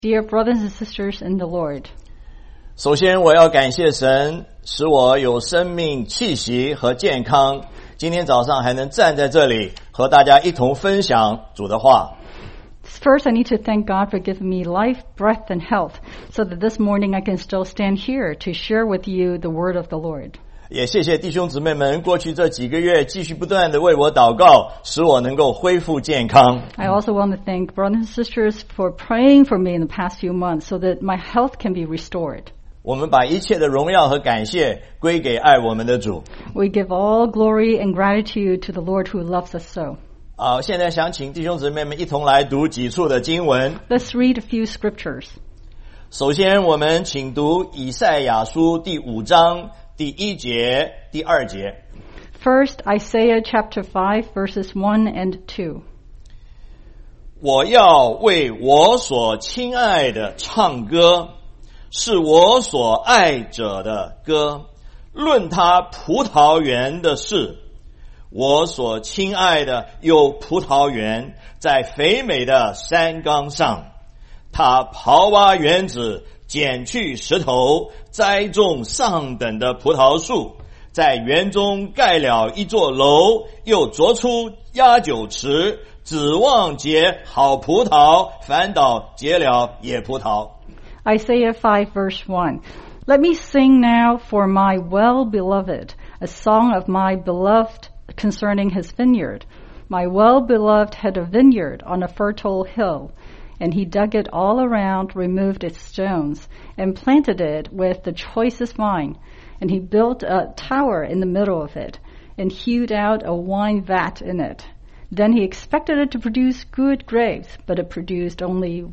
Dear brothers and sisters in the Lord, 首先我要感谢神，使我有生命气息和健康，今天早上还能站在这里和大家一同分享主的话。 first I need to thank God for giving me life, breath, and health, so that this morning I can still stand here to share with you the word of the Lord. 也谢谢弟兄姊妹们过去这几个月继续不断的为我祷告，使我能够恢复健康。 I also want to thank brothers and sisters for praying for me in the past few months so that my health can be restored. 我们把一切的荣耀和感谢归给爱我们的主。 We give all glory and gratitude to the Lord who loves us so. 现在想请弟兄姊妹们一同来读几处的经文。 Let's read a few scriptures. 首先我们请读以赛亚书第5章第1节、第2节。 First, Isaiah chapter 5, verses 1 and 2. 我要为我所亲爱的唱歌，是我所爱者的歌，论他葡萄园的事。我所亲爱的有葡萄园，在肥美的山冈上。他刨挖园子，剪去石头，栽种上等的葡萄树，在园中盖了一座楼，又凿出压酒池，指望结好葡萄，反倒结了野葡萄。 Isaiah 5, verse 1. Let me sing now for my well-beloved, a song of my beloved concerning his vineyard. My well-beloved had a vineyard on a fertile hill, and he dug it all around, removed its stones, and planted it with the choicest vine. And he built a tower in the middle of it, and hewed out a wine vat in it. Then he expected it to produce good grapes, but it produced only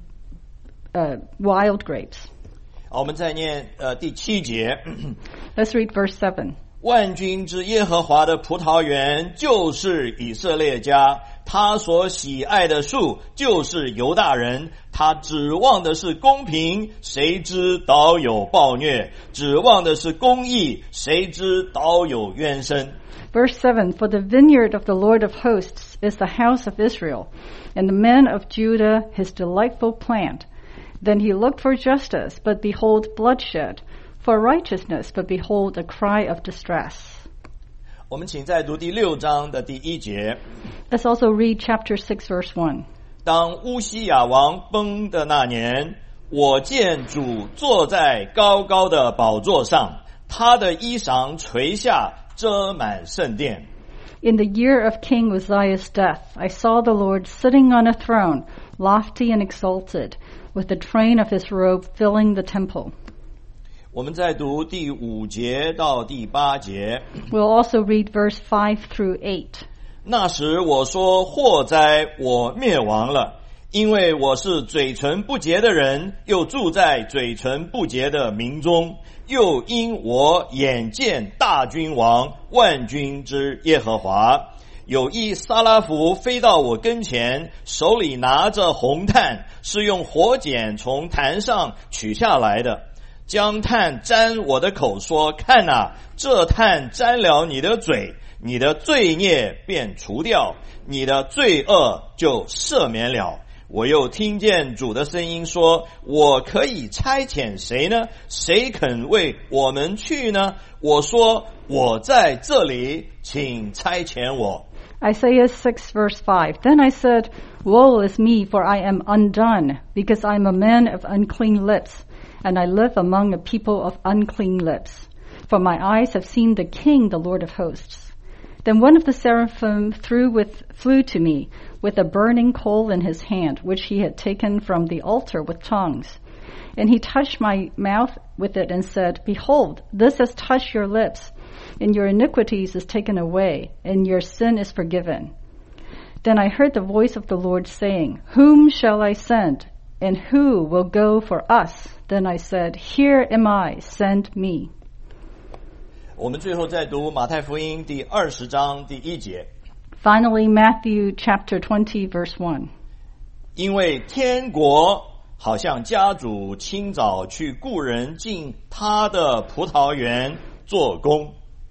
wild grapes. 我们再念第7节。 Let's read verse 7. 万军之耶和华的葡萄园就是以色列家，他所喜爱的树就是犹大人，他指望的是公平，谁知倒有暴虐；指望的是公义，谁知倒有冤声。 Verse 7, For the vineyard of the Lord of hosts is the house of Israel, and the men of Judah his delightful plant. Then he looked for justice, but behold bloodshed, for righteousness, but behold a cry of distress. 我们请再读第6章的第1节。 Let's also read chapter 6, verse 1. 当乌西雅王崩的那年，我见主坐在高高的宝座上，他的衣裳垂下，遮满圣殿。 In the year of King Uzziah's death, I saw the Lord sitting on a throne, lofty and exalted, with the train of his robe filling the temple. 我们再读第5节到第8节。 We'll also read verse 5 through 8. 那时我说，祸哉，我灭亡了，因为我是嘴唇不洁的人，又住在嘴唇不洁的民中，又因我眼见大君王万军之耶和华。有一撒拉弗飞到我跟前，手里拿着红炭，是用火剪从坛上取下来的，将炭沾我的口，说：看啊，这炭沾了你的嘴，你的罪孽便除掉，你的罪恶就赦免了。我又听见主的声音说：我可以差遣谁呢？谁肯为我们去呢？我说：我在这里，请差遣我。 Isaiah 6, verse 5. Then I said, Woe is me, for I am undone, because I am a man of unclean lips, and I live among a people of unclean lips. For my eyes have seen the King, the Lord of hosts. Then one of the seraphim flew to me, with a burning coal in his hand, which he had taken from the altar with tongues. And he touched my mouth with it and said, Behold, this has touched your lips, and your iniquities is taken away, and your sin is forgiven. Then I heard the voice of the Lord saying, Whom shall I send, and who will go for us? Then I said, Here am I, send me. 我们最后再读马太福音第20章第1节。 Finally, Matthew chapter 20, verse 1. 因为天国好像家主清早去雇人进他的葡萄园做工。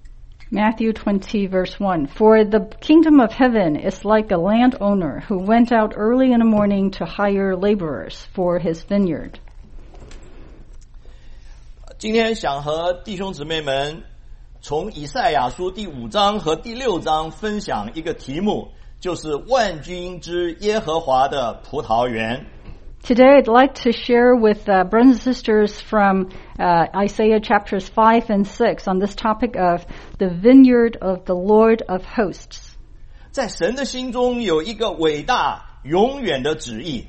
Matthew 20, verse 1. For the kingdom of heaven is like a landowner who went out early in the morning to hire laborers for his vineyard. 今天想和弟兄姊妹们从以赛亚书第5章和第6章分享一个题目，就是万军之耶和华的葡萄园。 Today I'd like to share with brothers and sisters from Isaiah chapters 5 and 6 on this topic of the vineyard of the Lord of hosts. 在神的心中有一个伟大永远的旨意。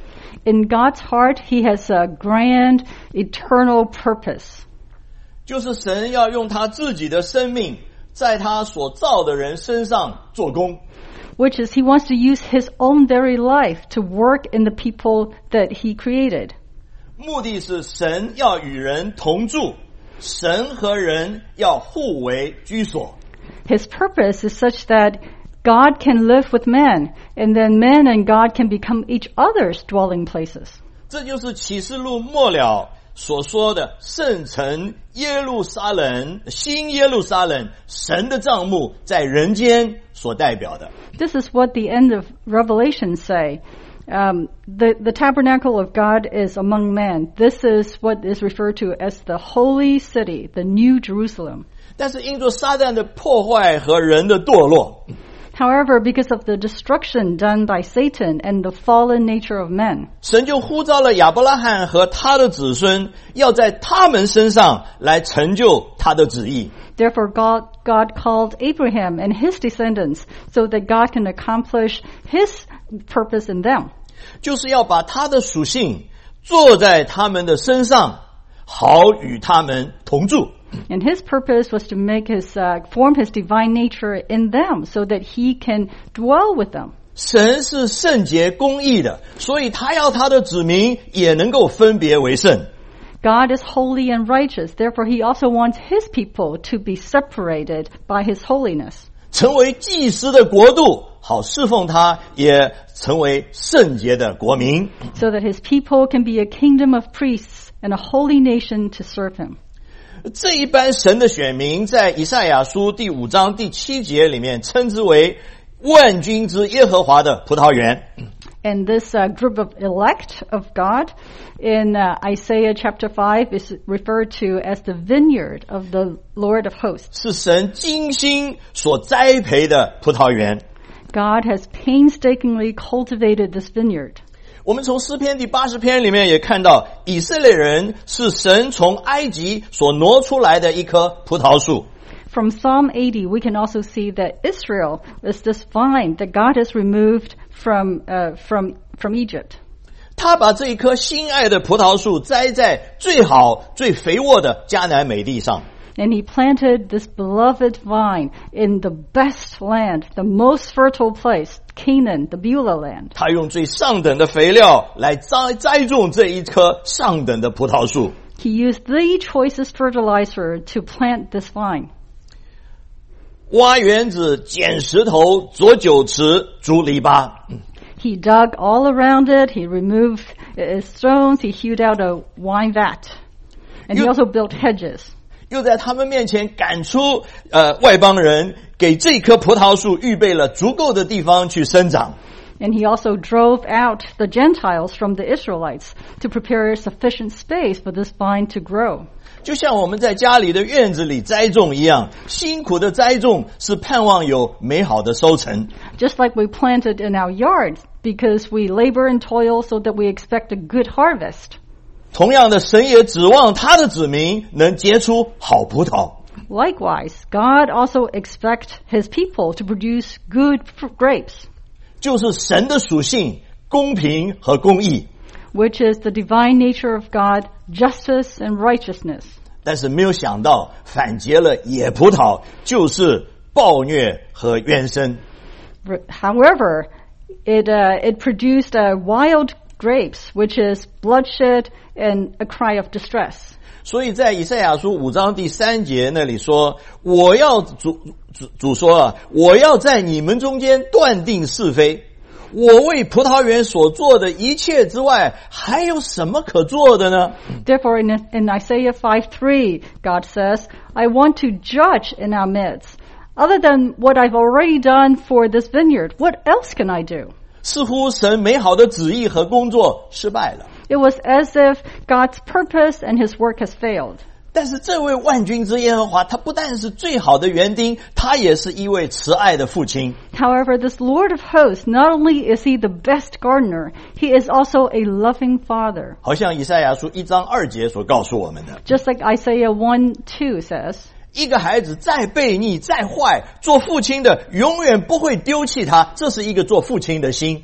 In God's heart, He has a grand, eternal purpose. 就是神要用他自己的生命在他所造的人身上做工。 Which is He wants to use His own very life to work in the people that He created. 目的是神要与人同住，神和人要互为居所。 His purpose is such that God can live with man, and then man and God can become each other's dwelling places. 这就是启示录末了所说的圣城耶路撒冷，新耶路撒冷，神的帐幕在人间所代表的。 This is what the end of Revelation say. The tabernacle of God is among men. This is what is referred to as the holy city, the New Jerusalem. 但是因着撒旦的破坏和人的堕落， However, because of the destruction done by Satan and the fallen nature of men, 神就呼召了亚伯拉罕和他的子孙，要在他们身上来成就他的旨意。 therefore God called Abraham and his descendants so that God can accomplish His purpose in them. 就是要把他的属性坐在他们的身上，好与他们同住。 And His purpose was to make form His divine nature in them so that He can dwell with them. 神是圣洁公义的，所以他要他的子民也能够分别为圣。 God is holy and righteous. Therefore, He also wants His people to be separated by His holiness. 成为祭司的国度，好侍奉他，也成为圣洁的国民。 So that His people can be a kingdom of priests and a holy nation to serve Him. 这一班神的选民在以赛亚书第5章第7节里面称之为万军之耶和华的葡萄园。 And this group of elect of God in Isaiah chapter 5 is referred to as the vineyard of the Lord of hosts. 是神精心所栽培的葡萄园。 God has painstakingly cultivated this vineyard. 我们从诗篇第80篇里面也看到，以色列人是神从埃及所挪出来的一棵葡萄树。 From Psalm 80, we can also see that Israel is this vine that God has removed from Egypt. 他把这一棵心爱的葡萄树栽在最好最肥沃的迦南美地上。 And He planted this beloved vine in the best land, the most fertile place, Canaan, the Beulah land. 他用最上等的肥料来栽种这一棵上等的葡萄树。 He used the choicest fertilizer to plant this vine. 挖园子，捡石头，凿酒池，筑篱笆。 He dug all around it. He removed stones. He hewed out a wine vat. And he also built hedges. 又在他们面前赶出外邦人，给这棵葡萄树预备了足够的地方去生长。 And he also drove out the Gentiles from the Israelites to prepare sufficient space for this vine to grow. 就像我们在家里的院子里栽种一样，辛苦的栽种是盼望有美好的收成。 Just like we planted in our yards because we labor and toil so that we expect a good harvest. 同样的，神也指望他的子民能结出好葡萄。 Likewise, God also expects His people to produce good grapes, 就是神的属性，公平和公义。 which is the divine nature of God, justice and righteousness. 但是没有想到，反结了野葡萄，就是暴虐和冤声。 However, it produced wild grapes, which is bloodshed and a cry of distress. 所以在以赛亚书5章第3节那里说，主说啊，我要在你们中间断定是非， 我为葡萄园所做的一切之外，还有什么可做的呢？ Therefore, in Isaiah 5:3, God says, I want to judge in our midst. Other than what I've already done for this vineyard, what else can I do? 似乎神美好的旨意和工作失败了。 It was as if God's purpose and his work has failed. 但是这位万军之耶和华，他不但是最好的园丁，他也是一位慈爱的父亲。 However, this Lord of hosts, not only is he the best gardener, he is also a loving father. 好像以赛亚书1章2节所告诉我们的， Just like Isaiah 1:2 says, 一个孩子再悖逆再坏，做父亲的永远不会丢弃他，这是一个做父亲的心。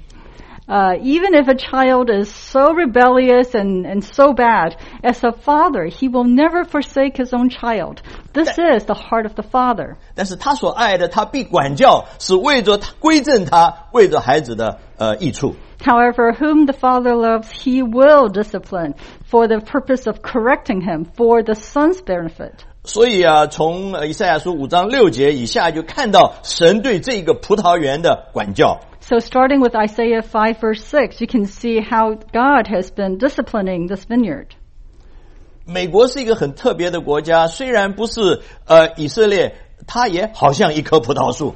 even if a child is so rebellious and so bad, as a father, he will never forsake his own child. This is the heart of the father. 但是他所爱的，他必管教，是为着他归正他，为着孩子的益处。 However, whom the father loves, he will discipline for the purpose of correcting him, for the son's benefit. 所以啊，从以赛亚书5章6节以下，就看到神对这个葡萄园的管教。 So starting with Isaiah 5:6, you can see how God has been disciplining this vineyard. 美国是一个很特别的国家，虽然不是以色列，它也好像一棵葡萄树。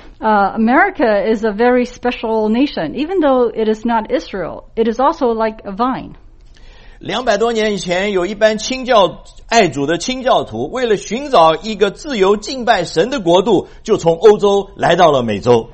America is a very special nation. Even though it is not Israel, it is also like a vine. 200多年以前，有一班爱主的清教徒，为了寻找一个自由敬拜神的国度，就从欧洲来到了美洲。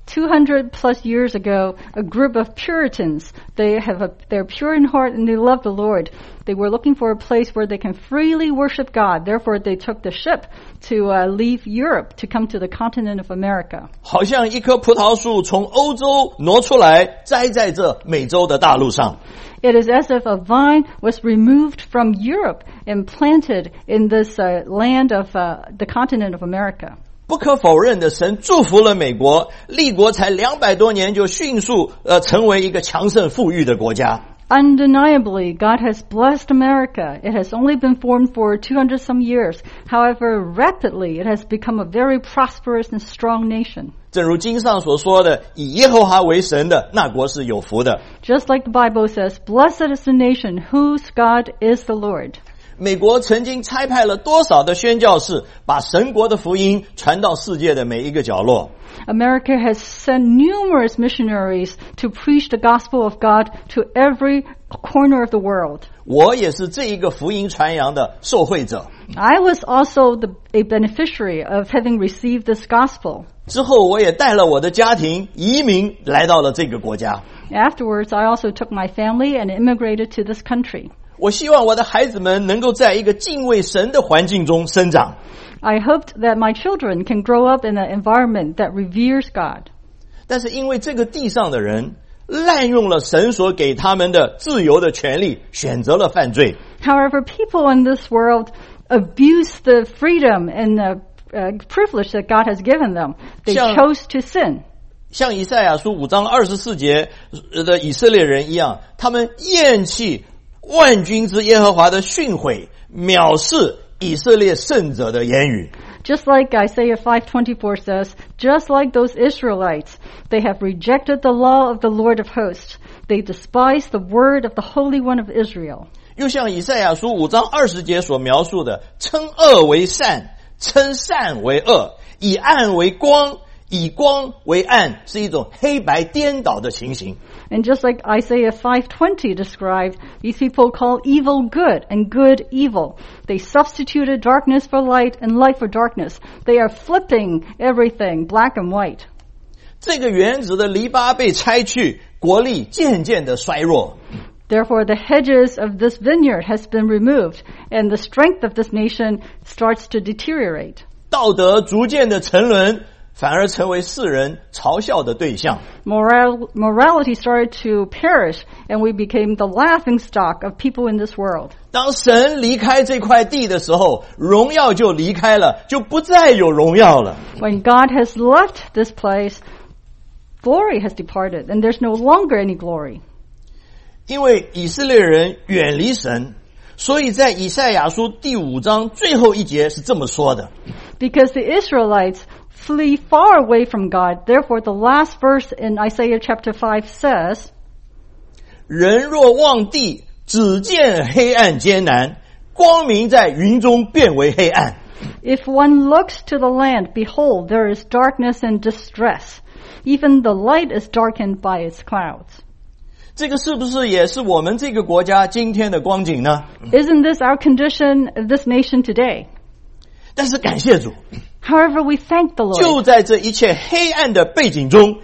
200 plus years ago, a group of Puritans, they're pure in heart and they love the Lord. They were looking for a place where they can freely worship God. Therefore, they took the ship to leave Europe to come to the continent of America. 好像一棵葡萄树从欧洲挪出来，栽在这美洲的大陆上。 It is as if a vine was removed from Europe and planted in this land of the continent of America. 不可否认的，神祝福了美国，立国才200多年就迅速成为一个强盛富裕的国家。 Undeniably, God has blessed America. It has only been formed for 200 some years. However, rapidly, it has become a very prosperous and strong nation. 正如经上所说的，以耶和华为神的，那国是有福的。 Just like the Bible says, blessed is the nation whose God is the Lord. 美国曾经差派了多少的宣教士，把神国的福音传到世界的每一个角落。 America has sent numerous missionaries to preach the gospel of God to every corner of the world. 我也是这一个福音传扬的受惠者。 I was also a beneficiary of having received this gospel. 之后，我也带了我的家庭移民来到了这个国家。 Afterwards, I also took my family and immigrated to this country. 我希望我的孩子们能够在一个敬畏神的环境中生长。 I hoped that my children can grow up in an environment that reveres God. 但是因为这个地上的人滥用了神所给他们的自由的权利，选择了犯罪。 However, people in this world abuse the freedom and the privilege that God has given them. They chose to sin. 像以赛亚书5章24节的以色列人一样，他们厌弃万军之耶和华的训诲，藐视以色列圣者的言语。 Just like Isaiah 5:24 says, just like those Israelites, they have rejected the law of the Lord of hosts. They despise the word of the Holy One of Israel. 又像以赛亚书5章20节所描述的，称恶为善，称善为恶，以暗为光，以光为暗，是一种黑白颠倒的情形。 And just like Isaiah 5:20 described, these people call evil good and good evil. They substituted darkness for light and light for darkness. They are flipping everything black and white. 这个园子的篱笆被拆去，国力渐渐的衰弱。 Therefore, the hedges of this vineyard has been removed, and the strength of this nation starts to deteriorate. 道德逐渐的沉沦，反而成为世人嘲笑的对象。 Morality started to perish, and we became the laughingstock of people in this world. 当神离开这块地的时候，荣耀就离开了，就不再有荣耀了。 When God has left this place, glory has departed, and there's no longer any glory. 因为以色列人远离神，所以在以赛亚书第5章最后一节是这么说的。 Because the Israelites flee far away from God. Therefore, the last verse in Isaiah chapter 5 says, 人若望地，只见黑暗艰难，光明在云中变为黑暗。 If one looks to the land, behold, there is darkness and distress. Even the light is darkened by its clouds. 这个是不是也是我们这个国家今天的光景呢？ Isn't this our condition of this nation today? 但是感谢主， However, we thank the Lord. 就在这一切黑暗的背景中，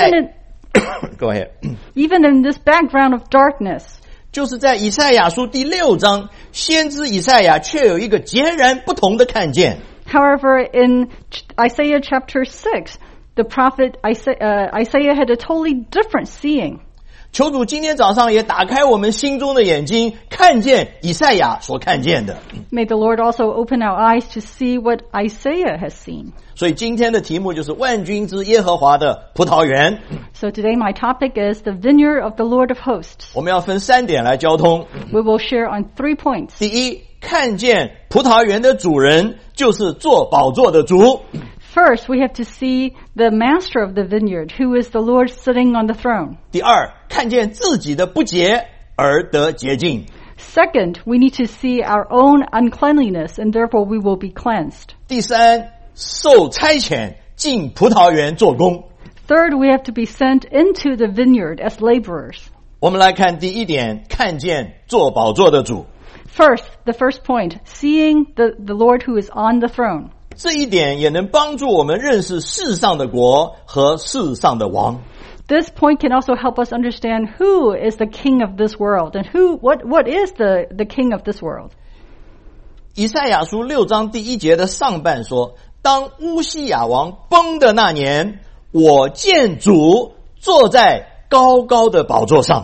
Go ahead. Even in this background of darkness, 就是在以赛亚书第6章，先知以赛亚却有一个截然不同的看见。 however, in Isaiah chapter 6, the prophet Isaiah had a totally different seeing. 求主今天早上也打开我们心中的眼睛，看见以赛亚所看见的。 May the Lord also open our eyes to see what Isaiah has seen. 所以今天的题目就是万军之耶和华的葡萄园。 So today my topic is the vineyard of the Lord of hosts. 我们要分3点来交通。 We will share on 3 points. 第一，看见葡萄园的主人就是坐宝座的主。 First, we have to see the master of the vineyard, who is the Lord sitting on the throne. 第二，看见自己的不洁而得洁净。 Second, we need to see our own uncleanliness, and therefore we will be cleansed. 第三，受差遣进葡萄园做工。 Third, we have to be sent into the vineyard as laborers. 我们来看第一点，看见坐宝座的主。 First, the first point, seeing the Lord who is on the throne. 这一点也能帮助我们认识世上的国和世上的王。 This point can also help us understand who is the king of this world and what is the king of this world. 以赛亚书6章第1节的上半说，当乌西雅王崩的那年，我见主坐在高高的宝座上。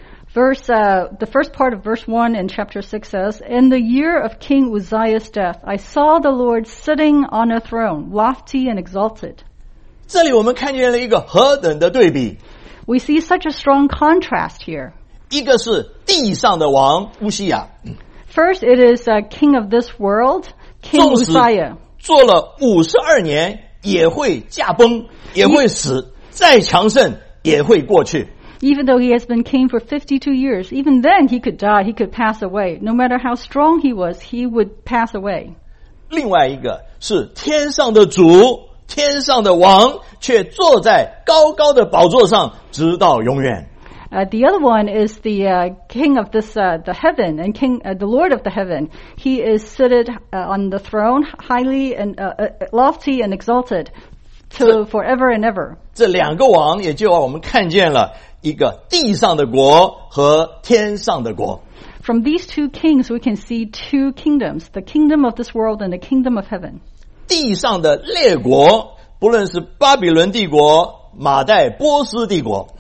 The first part of verse 1 in chapter 6 says, In the year of King Uzziah's death, I saw the Lord sitting on a throne, lofty and exalted. 这里我们看见了一个何等的对比， We see such a strong contrast here. 一个是地上的王乌西雅， First, it is king of this world, King 纵使 Uzziah. 做了52年，也会驾崩，也会死，再强盛也会过去。 Even though he has been king for 52 years, even then he could die, he could pass away. No matter how strong he was, he would pass away. 另外一个是天上的主，天上的王，却坐在高高的宝座上，直到永远。 The other one is the king of this the heaven and the Lord of the heaven. He is seated on the throne, highly and lofty and exalted, to forever and ever. 这2个王也就让我们看见了一个地上的国和天上的国。 From these 2 kings, we can see 2 kingdoms, the kingdom of this world and the kingdom of heaven. 地上的列国，不论是巴比伦帝国、马代波斯帝国，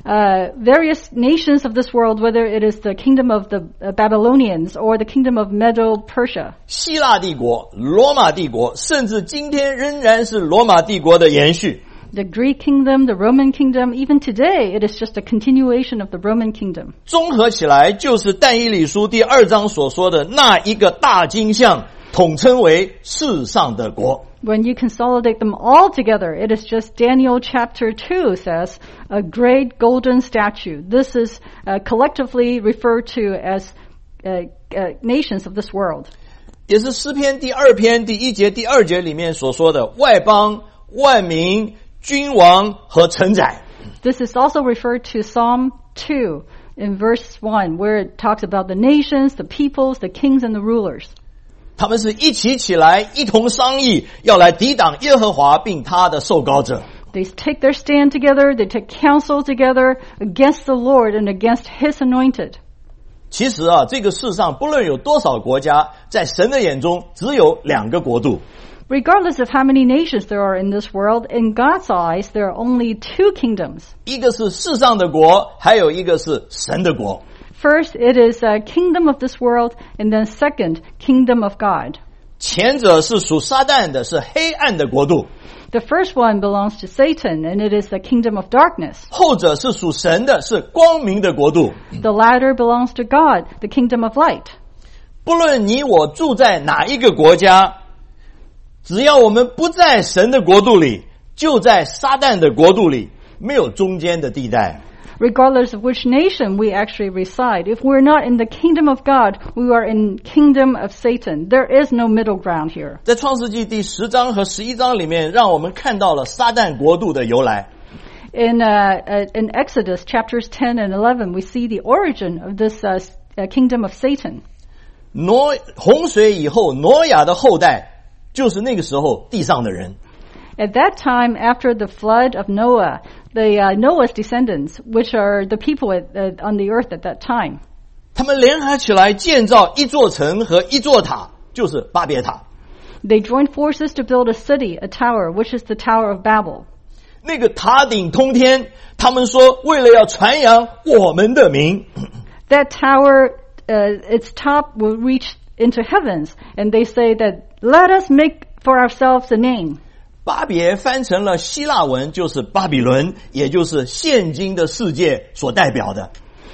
Various nations of this world, whether it is the kingdom of the Babylonians or the kingdom of Medo-Persia, 希腊帝国、罗马帝国，甚至今天仍然是罗马帝国的延续。 the Greek kingdom, the Roman kingdom, even today it is just a continuation of the Roman kingdom. 综合起来，就是但以理书第2章所说的那一个大金像，统称为世上的国。 When you consolidate them all together, it is just Daniel chapter 2 says, a great golden statue. This is collectively referred to as nations of this world. 也是诗篇第2篇第1节第2节里面所说的外邦、万民、君王和臣宰。 This is also referred to Psalm 2 in verse 1, where it talks about the nations, the peoples, the kings, and the rulers. 他们是一起起来，一同商议，要来抵挡耶和华并他的受膏者。 They take their stand together, they take counsel together against the Lord and against His anointed. 其实这个世上不论有多少国家，在神的眼中只有2个国度。 Regardless of how many nations there are in this world, in God's eyes, there are only 2 kingdoms. 一个是世上的国，还有一个是神的国。 First, it is a kingdom of this world, and then second, kingdom of God. 前者是属撒旦的，是黑暗的国度； The first one belongs to Satan, and it is the kingdom of darkness. 后者是属神的，是光明的国度。 The latter belongs to God, the kingdom of light. 不论你我住在哪一个国家， 只要我们不在神的国度里，就在撒旦的国度里，没有中间的地带。 Regardless of which nation we actually reside, if we're not in the kingdom of God, we are in kingdom of Satan. There is no middle ground here. 在创世纪第10章和11章里面，让我们看到了撒旦国度的由来。 In Exodus chapters 10 and 11, we see the origin of this kingdom of Satan. 洪水以后，挪亚的后代就是那个时候地上的人。 At that time, after the flood of Noah, Noah's descendants, which are the people on the earth at that time, 他们联合起来建造一座城和一座塔，就是巴别塔。 they joined forces to build a city, a tower, which is the Tower of Babel. 那个塔顶通天，他们说为了要传扬我们的名。 That tower, its top will reach into heavens, and they say that let us make for ourselves a name. 巴别翻成了希腊文，就是巴比伦，也就是现今的世界所代表的。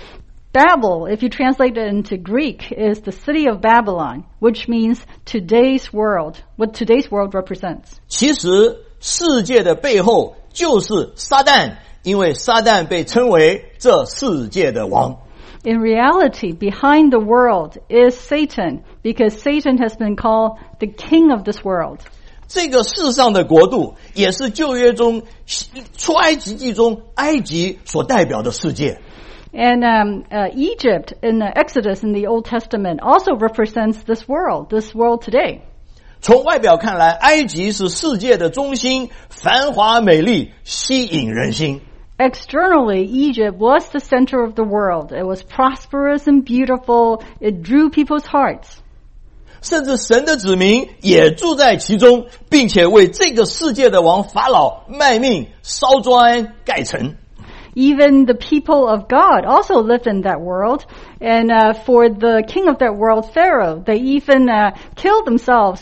Babel, if you translate it into Greek, is the city of Babylon, which means today's world, what today's world represents. 其实世界的背后就是撒旦，因为撒旦被称为这世界的王。 In reality, behind the world is Satan, because Satan has been called the king of this world. 这个世上的国度也是旧约中出埃及记中埃及所代表的世界。 And Egypt in Exodus in the Old Testament also represents this world today. 从外表看来，埃及是世界的中心，繁华美丽，吸引人心。 Externally, Egypt was the center of the world. It was prosperous and beautiful. It drew people's hearts. 甚至神的子民也住在其中，并且为这个世界的王法老卖命烧砖盖城。 Even the people of God also lived in that world. And for the king of that world, Pharaoh, they even killed themselves,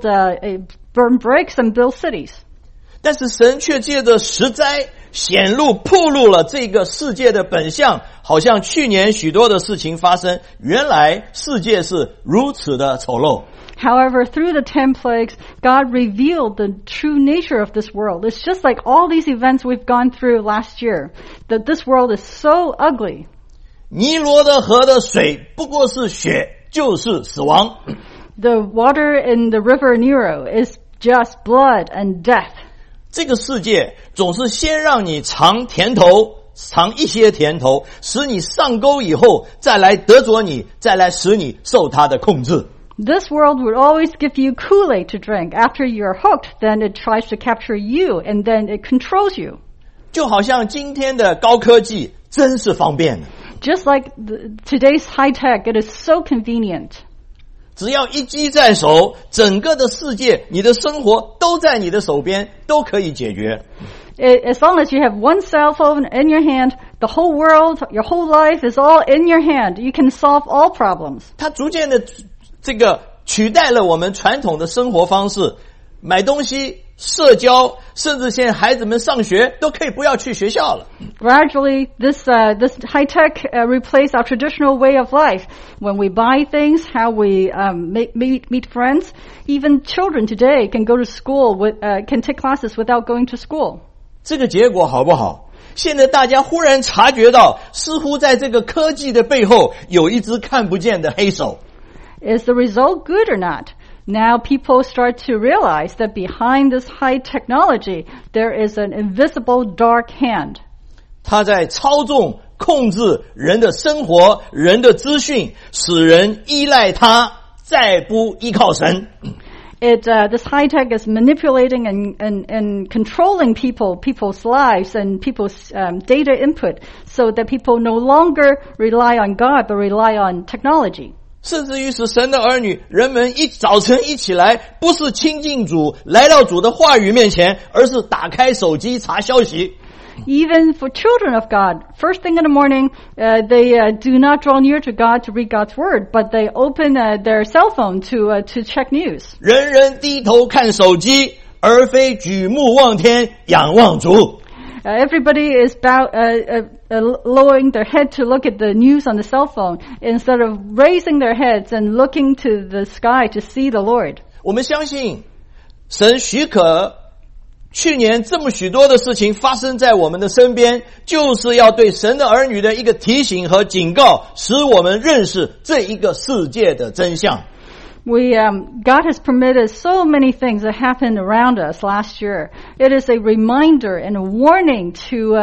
burn bricks and build cities. 但是神却借着十灾显露暴露了这个世界的本相，好像去年许多的事情发生，原来世界是如此的丑陋。 However, through the 10 plagues, God revealed the true nature of this world. It's just like all these events we've gone through last year, that this world is so ugly. 尼罗的河的水不过是血，就是死亡。 The water in the river Nero is just blood and death. 这个世界总是先让你尝甜头，尝一些甜头，使你上钩以后，再来得着你，再来使你受它的控制。 This world would always give you Kool-Aid to drink. After you're hooked, then it tries to capture you, and then it controls you. 就好像今天的高科技真是方便了。 Just like today's high tech, it is so convenient. 只要一机在手，整个的世界，你的生活都在你的手边，都可以解决。 As long as you have one cell phone in your hand, the whole world, your whole life is all in your hand. You can solve all problems. 它逐渐的这个取代了我们传统的生活方式，买东西、社交，甚至现在孩子们上学都可以不要去学校了。 Gradually, this high tech replaced our traditional way of life. When we buy things, how we meet friends, even children today can go to school can take classes without going to school. 这个结果好不好？现在大家忽然察觉到，似乎在这个科技的背后有一只看不见的黑手。 Is the result good or not? Now people start to realize that behind this high technology, there is an invisible dark hand. 它在操纵、控制人的生活、人的资讯，使人依赖它，再不依靠神。 This high tech is manipulating and controlling people's lives and people's data input, so that people no longer rely on God but rely on technology. 甚至于是神的儿女，人们一早晨一起来，不是亲近主，来到主的话语面前，而是打开手机查消息。 Even for children of God, first thing in the morning, they do not draw near to God to read God's word, but they open their cell phone to check news. 人人低头看手机，而非举目望天，仰望主。 Everybody is lowering their head to look at the news on the cell phone instead of raising their heads and looking to the sky to see the Lord. 我们相信神许可去年这么许多的事情发生在我们的身边，就是要对神的儿女的一个提醒和警告，使我们认识这一个世界的真相。 God has permitted so many things that happened around us last year. It is a reminder and a warning to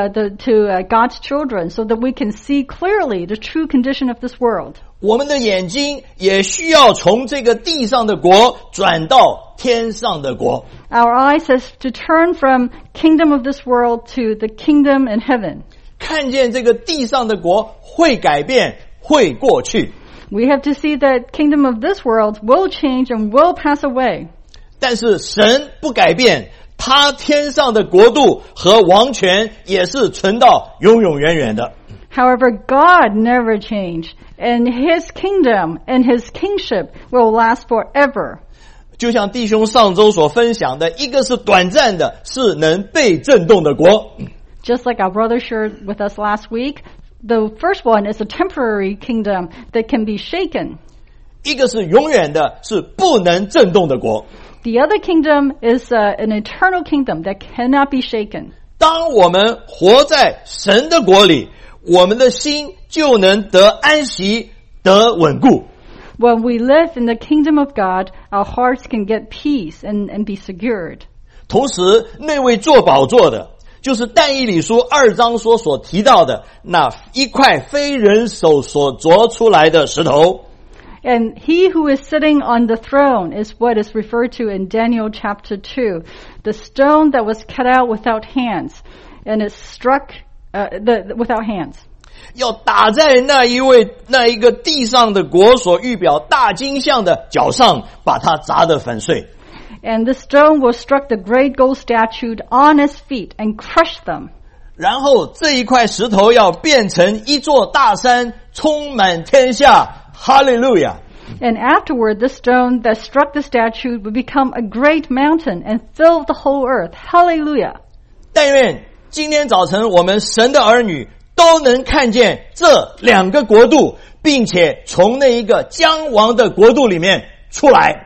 God's children so that we can see clearly the true condition of this world. 我们的眼睛也需要从这个地上的国转到天上的国。 Our eyes has to turn from kingdom of this world to the kingdom in heaven. 看见这个地上的国会改变，会过去。 We have to see that kingdom of this world will change and will pass away. 但是神不改变，他天上的国度和王权也是存到永永远远的。 However, God never changed, and His kingdom and His kingship will last forever. 就像弟兄上周所分享的，一个是短暂的，是能被震动的国。 Just like our brother shared with us last week, the first one is a temporary kingdom that can be shaken. 一个是永远的，是不能震动的国。 The other kingdom is an eternal kingdom that cannot be shaken. 当我们活在神的国里，我们的心就能得安息，得稳固。 When we live in the kingdom of God, our hearts can get peace and be secured. 同时，那位坐宝座的，就是但以理书2章所提到的那一块非人手所凿出来的石头。 And he who is sitting on the throne is what is referred to in Daniel chapter 2, the stone that was cut out without hands, and it struck without hands. 要打在那一个地上的国所预表大金像的脚上，把它砸得粉碎。 And the stone will struck the great gold statue on its feet and crush them. 然后这一块石头要变成一座大山，充满天下。哈利路亚！ And afterward, the stone that struck the statue would become a great mountain and fill the whole earth. Hallelujah! 但愿今天早晨我们神的儿女都能看见这两个国度，并且从那一个将亡的国度里面出来。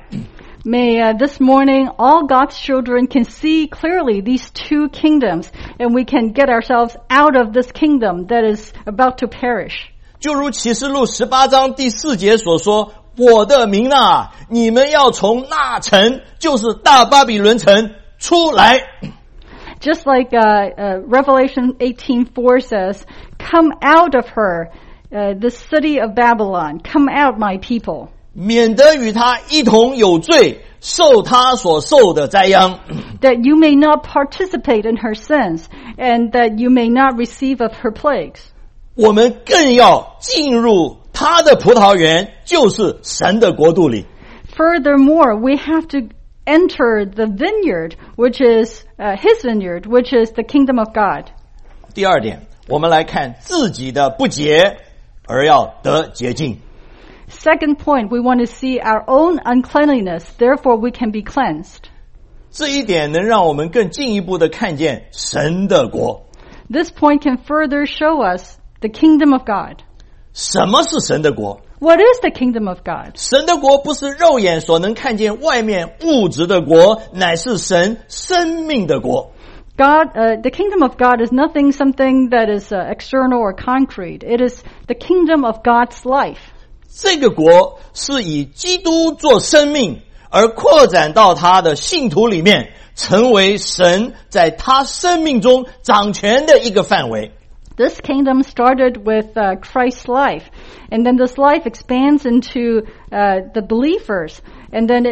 May this morning all God's children can see clearly these two kingdoms, and we can get ourselves out of this kingdom that is about to perish. 就如启示录18章第4节所说，我的民啊，你们要从那城，就是大巴比伦城出来。 Just like Revelation 18:4 says, "Come out of her, the city of Babylon. Come out, my people." 免得与他一同有罪，受他所受的灾殃。 That you may not participate in her sins, and that you may not receive of her plagues. 我们更要进入他的葡萄园，就是神的国度里。 Furthermore, we have to enter the vineyard, which is his vineyard, which is the kingdom of God. 第二点，我们来看自己的不洁，而要得洁净。 Second point, we want to see our own uncleanliness, therefore we can be cleansed. 这一点能让我们更进一步的看见神的国。 This point can further show us the kingdom of God. 什么是神的国？ What is the kingdom of God? 神的国不是肉眼所能看见外面物质的国，乃是神生命的国。 The kingdom of God is something that is external or concrete. It is the kingdom of God's life. 这个国是以基督做生命，而扩展到他的信徒里面，成为神在他生命中掌权的一个范围。 This kingdom started with Christ's life, and then this life expands into the believers. And then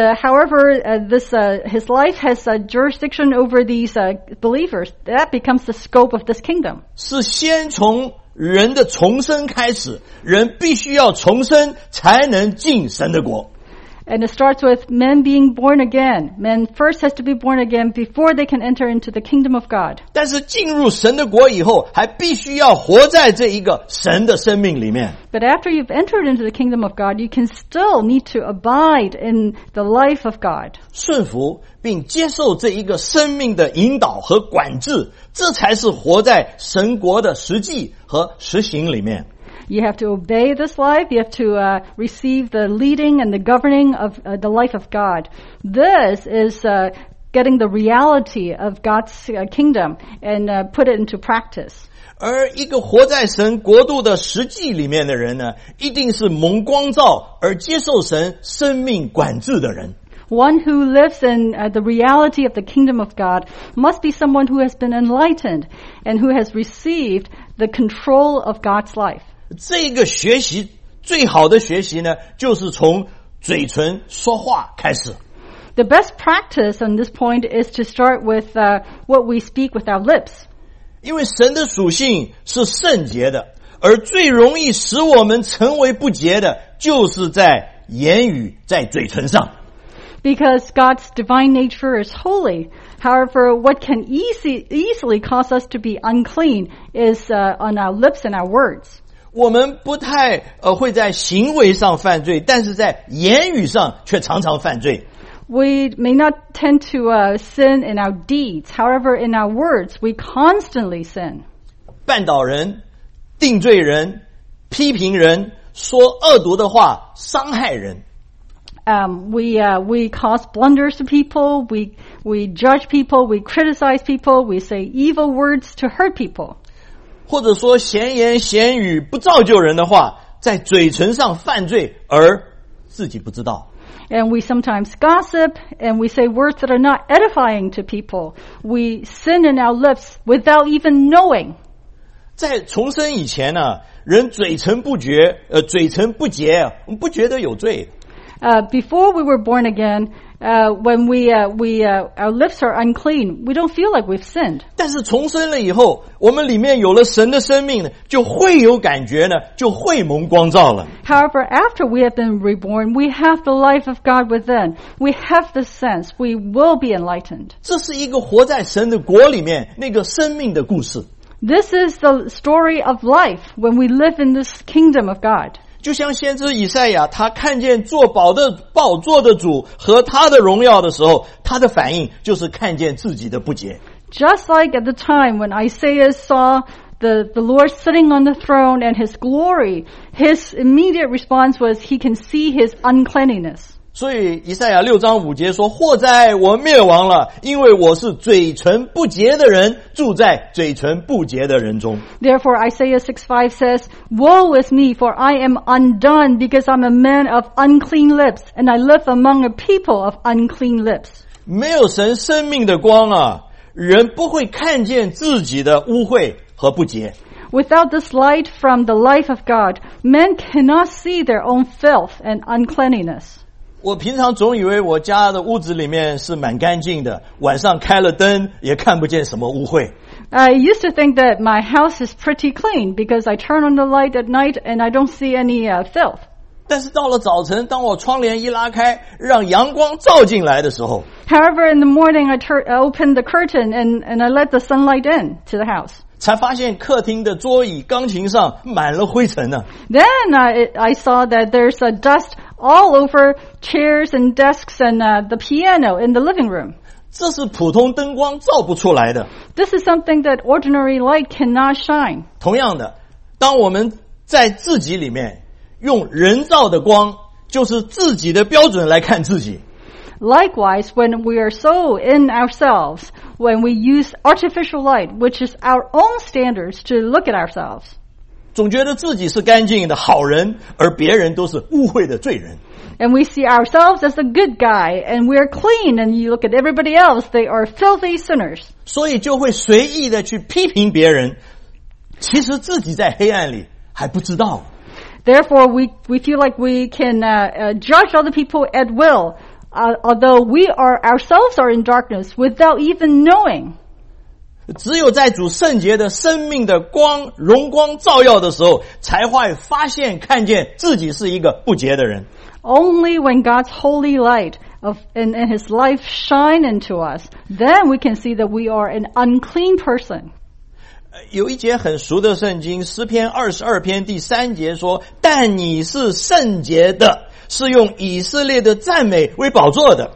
his life has jurisdiction over these believers. That becomes the scope of this kingdom. 是先从人的重生开始，人必须要重生才能进神的国。 And it starts with men being born again. Men first has to be born again before they can enter into the kingdom of God. 但是进入神的国以后，还必须要活在这一个神的生命里面。 But after you've entered into the kingdom of God, you can still need to abide in the life of God. 顺服并接受这一个生命的引导和管制，这才是活在神国的实际和实行里面。 You have to obey this life. You have to receive the leading and the governing of the life of God. This is getting the reality of God's kingdom and put it into practice. 而一个活在神国度的实际里面的人呢，一定是蒙光照而接受神生命管制的人。 One who lives in the reality of the kingdom of God must be someone who has been enlightened and who has received the control of God's life. 这个学习最好的学习呢，就是从嘴唇说话开始。 The best practice on this point is to start with what we speak with our lips. 因为神的属性是圣洁的，而最容易使我们成为不洁的，就是在言语，在嘴唇上。 Because God's divine nature is holy. However, what can easily cause us to be unclean is on our lips and our words. 我们不太会在行为上犯罪，但是在言语上却常常犯罪。 We may not tend to sin in our deeds. However, in our words, we constantly sin. 绊倒人、定罪人、批评人、说恶毒的话、伤害人。 We cause blunders to people. We judge people. We criticize people. We say evil words to hurt people. 或者说闲言闲语不造就人的话，在嘴唇上犯罪而自己不知道。 And we sometimes gossip, and we say words that are not edifying to people. We sin in our lips without even knowing. 在重生以前呢，人嘴唇不洁，我们不觉得有罪。 Before we were born again, when our lips are unclean, we don't feel like we've sinned. 但是重生了以后，我们里面有了神的生命呢，就会有感觉呢，就会蒙光照了。 However, after we have been reborn, we have the life of God within. We have the sense. We will be enlightened. 这是一个活在神的国里面那个生命的故事。 This is the story of life when we live in this kingdom of God. 就像先知以赛亚，他看见坐宝座的主和他的荣耀的时候，他的反应就是看见自己的不洁。 Just like at the time when Isaiah saw the Lord sitting on the throne and his glory, his immediate response was he can see his uncleanliness. 所以以赛亚6章5节说，祸哉我灭亡了，因为我是嘴唇不洁的人，住在嘴唇不洁的人中。 Therefore Isaiah 6:5 says, Woe is me, for I am undone, because I'm a man of unclean lips, and I live among a people of unclean lips. 没有神生命的光啊，人不会看见自己的污秽和不洁。 Without this light from the life of God, men cannot see their own filth and uncleanliness. 我平常总以为我家的屋子里面是蛮干净的，晚上开了灯也看不见什么污秽。 I used to think that my house is pretty clean because I turn on the light at night and I don't see any filth. 但是到了早晨，当我窗帘一拉开，让阳光照进来的时候， However, in the morning I open the curtain and I let the sunlight in to the house. 才发现客厅的桌椅、钢琴上满了灰尘呢。 Then I saw that there's a dust all over chairs and desks and the piano in the living room. 这是普通灯光照不出来的。 This is something that ordinary light cannot shine. 同样的，当我们在自己里面用人造的光，就是自己的标准来看自己。 Likewise, when we are so in ourselves, when we use artificial light, which is our own standards to look at ourselves, 总觉得自己是干净的好人，而别人都是污秽的罪人。 and we see ourselves as a good guy, and we're clean, and you look at everybody else, they are filthy sinners. 所以就会随意的去批评别人，其实自己在黑暗里还不知道。 Therefore, we feel like we can judge other people at will, although we ourselves are in darkness without even knowing. 只有在主圣洁的生命的光荣光照耀的时候，才会发现看见自己是一个不洁的人。 Only when God's holy light and his life shine into us, then we can see that we are an unclean person. 有一节很熟的圣经诗篇22篇第3节说，但你是圣洁的，是用以色列的赞美为宝座的。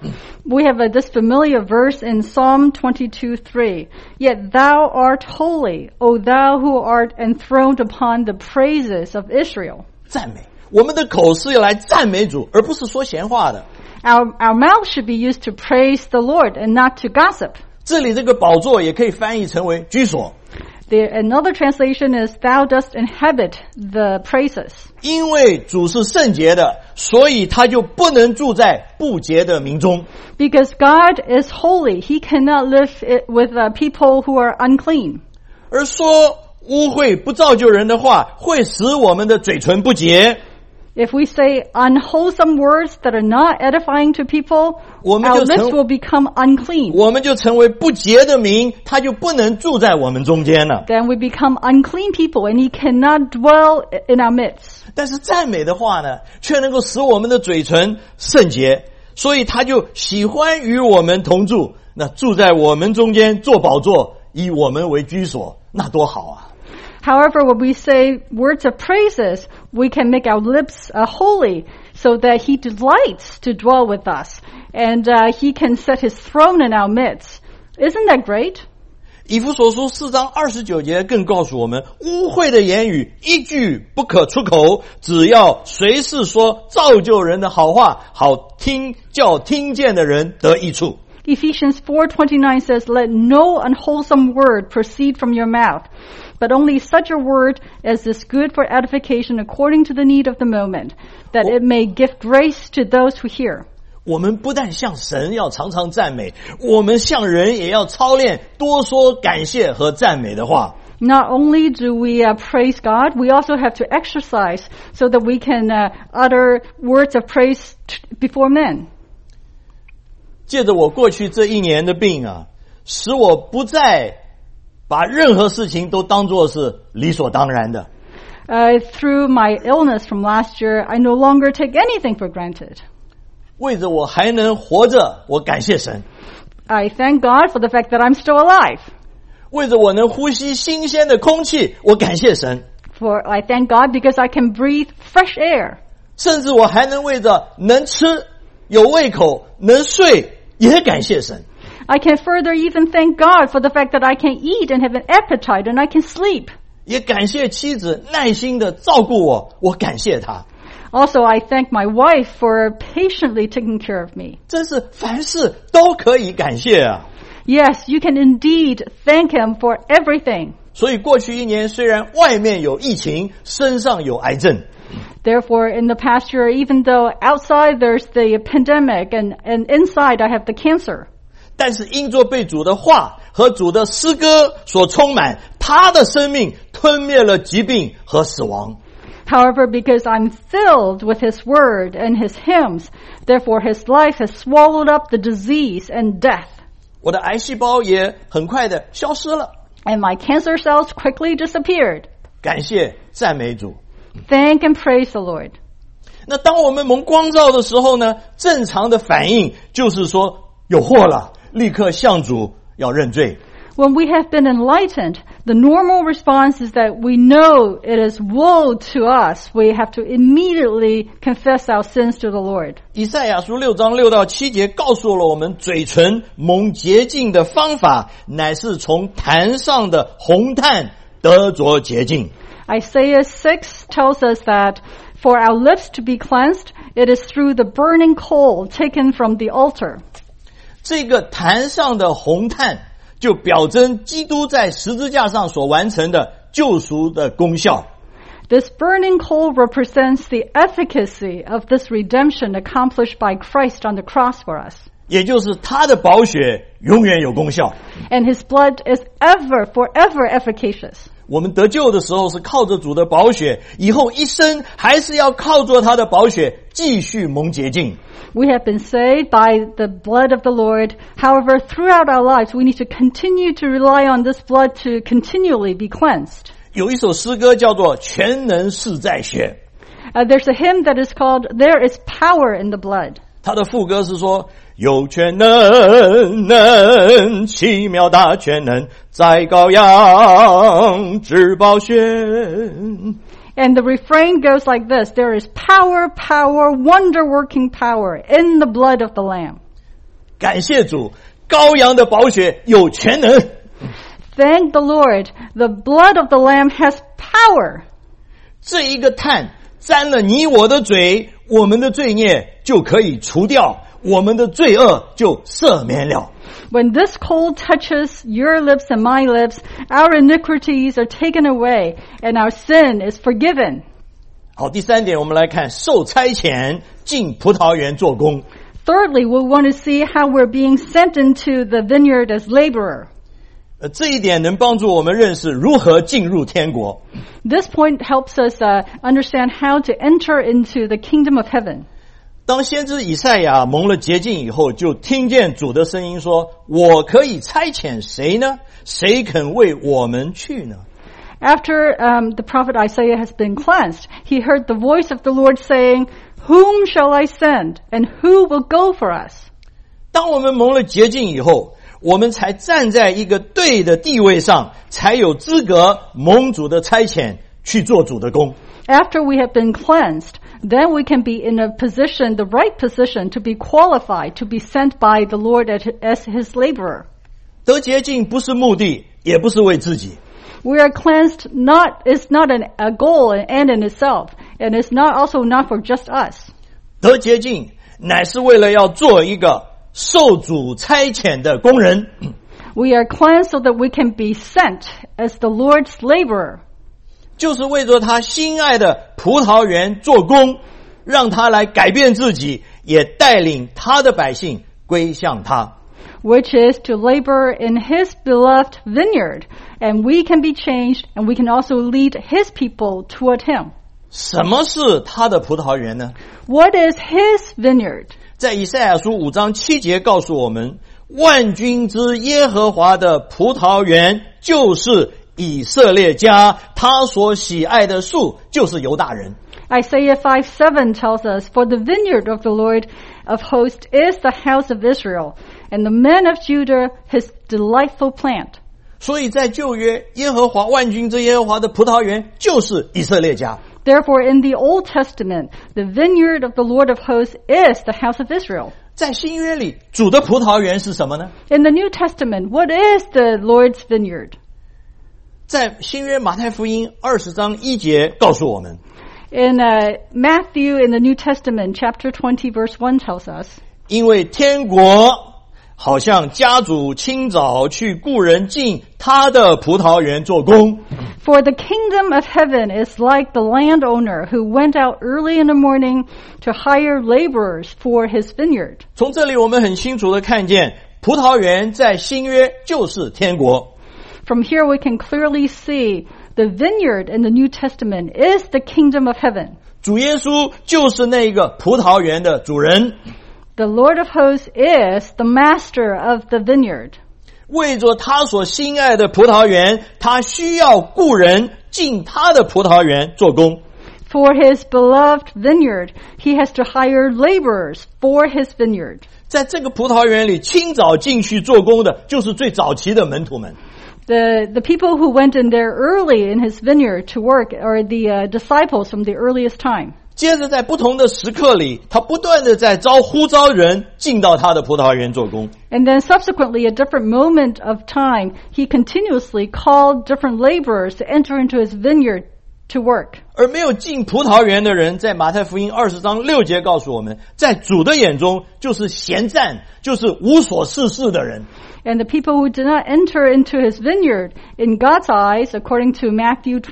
We have this familiar verse in Psalm 22:3. Yet thou art holy, O thou who art enthroned upon the praises of Israel. 赞美，我们的口是要来赞美主，而不是说闲话的。 Our mouth should be used to praise the Lord and not to gossip. 这里这个宝座也可以翻译成为居所。 Another translation is, thou dost inhabit the praises. 因为主是圣洁的，所以他就不能住在不洁的民中。 Because God is holy, He cannot live with people who are unclean. 而说污秽不造就人的话，会使我们的嘴唇不洁。 If we say unwholesome words that are not edifying to people, our lips will become unclean. 我们就成为不洁的民，他就不能住在我们中间了。 Then we become unclean people and He cannot dwell in our midst. 但是赞美的话呢，却能够使我们的嘴唇圣洁，所以他就喜欢与我们同住，那住在我们中间做宝座，以我们为居所，那多好啊。 However, when we say words of praises, we can make our lips holy so that He delights to dwell with us and He can set His throne in our midst. Isn't that great? 以弗所书4章29节更告诉我们，污秽的言语一句不可出口，只要随时说造就人的好话，好听，叫听见的人得益处。 Ephesians 4:29 says, Let no unwholesome word proceed from your mouth, but only such a word as is good for edification according to the need of the moment, that it may give grace to those who hear. 我们不但向神要常常赞美，我们向人也要操练多说感谢和赞美的话。 Not only do we praise God, we also have to exercise so that we can utter words of praise before men. 借着我过去这1年的病啊，使我不再把任何事情都当作是理所当然的。 Through my illness from last year, I no longer take anything for granted. 为着我还能活着，我感谢神。 I thank God for the fact that I'm still alive. 为着我能呼吸新鲜的空气，我感谢神。 For I thank God because I can breathe fresh air. 甚至我还能为着能吃、有胃口、能睡，也感谢神。 I can further even thank God for the fact that I can eat and have an appetite and I can sleep. 也感谢妻子耐心的照顾我，我感谢她。 Also, I thank my wife for patiently taking care of me. 真是凡事都可以感谢啊。 Yes, you can indeed thank Him for everything. 所以过去1年虽然外面有疫情，身上有癌症。 Therefore, in the past year, even though outside there's the pandemic and inside I have the cancer. 但是因着被主的话和主的诗歌所充满，他的生命吞灭了疾病和死亡。 However, because I'm filled with His word and His hymns, therefore His life has swallowed up the disease and death. 我的癌细胞也很快的消失了。 And my cancer cells quickly disappeared. 感谢赞美主。 Thank and praise the Lord. 那当我们蒙光照的时候呢，正常的反应就是说有祸了，立刻向主要认罪。 When we have been enlightened, the normal response is that we know it is woe to us. We have to immediately confess our sins to the Lord. 以赛亚书6章6到7节告诉了我们嘴唇蒙洁净的方法，乃是从坛上的红炭得着洁净。 Isaiah 6 tells us that for our lips to be cleansed, it is through the burning coal taken from the altar. 这个坛上的红炭就表征基督在十字架上所完成的救赎的功效。 This burning coal represents the efficacy of this redemption accomplished by Christ on the cross for us. 也就是他的宝血永远有功效。 And His blood is forever efficacious. 我们得救的时候是靠着主的宝血，以后一生还是要靠着他的宝血继续蒙洁净。 We have been saved by the blood of the Lord. However, throughout our lives, we need to continue to rely on this blood to continually be cleansed. 有一首诗歌叫做《全能是在血》。 There's a hymn that is called There is Power in the Blood. 它的副歌是说，有全能，奇妙大全能，在羔羊之宝血。 And the refrain goes like this, There is power, wonder-working power in the blood of the Lamb. 感谢主，羔羊的宝血有全能。 Thank the Lord, the blood of the Lamb has power. 这一个炭沾了你我的嘴，我们的罪孽就可以除掉，我们的罪恶就赦免了。 When this coal touches your lips and my lips, our iniquities are taken away, and our sin is forgiven. 好，第三点，我们来看受差遣进葡萄园做工。 Thirdly, we want to see how we're being sent into the vineyard as laborer. 这一点能帮助我们认识如何进入天国。 This point helps us understand how to enter into the kingdom of heaven. 当先知以赛亚蒙了洁净以后，就听见主的声音说，我可以差遣谁呢？谁肯为我们去呢？ After the prophet Isaiah has been cleansed, he heard the voice of the Lord saying, Whom shall I send, and who will go for us? 当我们蒙了洁净以后，我们才站在一个对的地位上，才有资格蒙主的差遣去做主的工。 After we have been cleansed, then we can be in a position, the right position, to be qualified to be sent by the Lord as his laborer. 得洁净不是目的，也不是为自己。 We are cleansed is not a goal, an end in itself, and it's also not for just us. 得洁净乃是为了要做一个受主差遣的工人。 We are cleansed so that we can be sent as the Lord's laborer. 就是为着他心爱的葡萄园做工，让他来改变自己，也带领他的百姓归向他。 Which is to labor in his beloved vineyard, and we can be changed, and we can also lead his people toward him. 什么是他的葡萄园呢？ What is his vineyard? 在以赛亚书5章7节告诉我们，万军之耶和华的葡萄园就是以色列家，他所喜爱的树就是犹大人。 Isaiah 5:7 tells us, For the vineyard of the Lord of hosts is the house of Israel, and the men of Judah his delightful plant. 所以在旧约，耶和华万军之耶和华的葡萄园就是以色列家。 Therefore, in the Old Testament, the vineyard of the Lord of hosts is the house of Israel. 在新约里，主的葡萄园是什么呢？ In the New Testament, what is the Lord's vineyard? 在新约马太福音20章1节告诉我们， In Matthew, in the New Testament, chapter 20, verse 1 tells us, 因为天国好像家主清早去雇人进他的葡萄园做工。 For the kingdom of heaven is like the landowner who went out early in the morning to hire laborers for his vineyard. 从这里我们很清楚的看见，葡萄园在新约就是天国。 From here we can clearly see the vineyard in the New Testament is the kingdom of heaven. 主耶稣就是那个葡萄园的主人。 The Lord of hosts is the master of the vineyard. 为着他所心爱的葡萄园，他需要雇人进他的葡萄园做工。 For his beloved vineyard, he has to hire laborers for his vineyard. 在这个葡萄园里，清早进去做工的，就是最早期的门徒们。 The people who went in there early in his vineyard to work are the disciples from the earliest time. 接着在不同的时刻里，他不断的在呼召人进到他的葡萄园做工。 And then subsequently, at different moment of time, he continuously called different laborers to enter into his vineyard to work. 而没有进葡萄园的人，在马太福音20章6节告诉我们，在主的眼中就是闲站，就是无所事事的人。 And the people who did not enter into his vineyard, in God's eyes, according to Matthew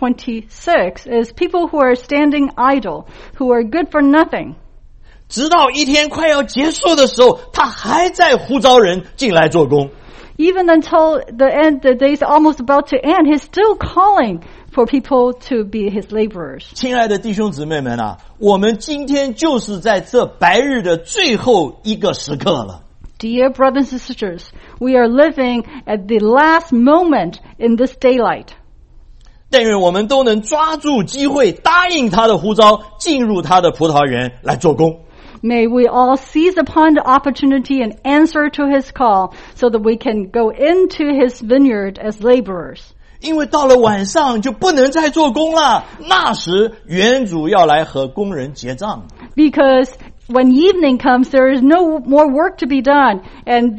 26, is people who are standing idle, who are good for nothing. 直到一天快要结束的时候，他还在呼召人进来做工。 Even until the day's almost about to end, he's still calling for people to be his laborers. 亲爱的弟兄姊妹们啊，我们今天就是在这白日的最后一个时刻了。 Dear brothers and sisters, we are living at the last moment in this daylight. 但愿我们都能抓住机会，答应他的呼召，进入他的葡萄园来做工。 May we all seize upon the opportunity and answer to his call so that we can go into his vineyard as laborers. 因为到了晚上就不能再做工了，那时园主要来和工人结账。 Because when evening comes, there is no more work to be done, and